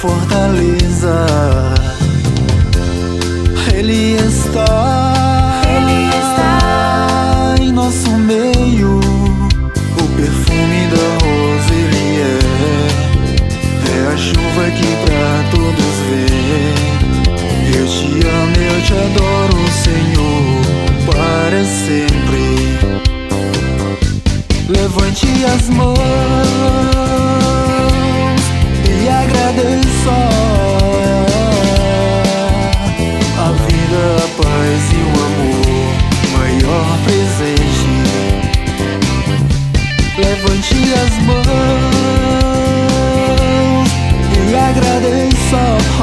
fortaleza. Ele está em nosso meio. O perfume da rosa Ele é a chuva que pra todos vem. Eu te amo, eu te adoro, Senhor, para sempre. Levante as mãos e agradeça a vida, a paz e o amor, maior presente. Levante as mãos e agradeça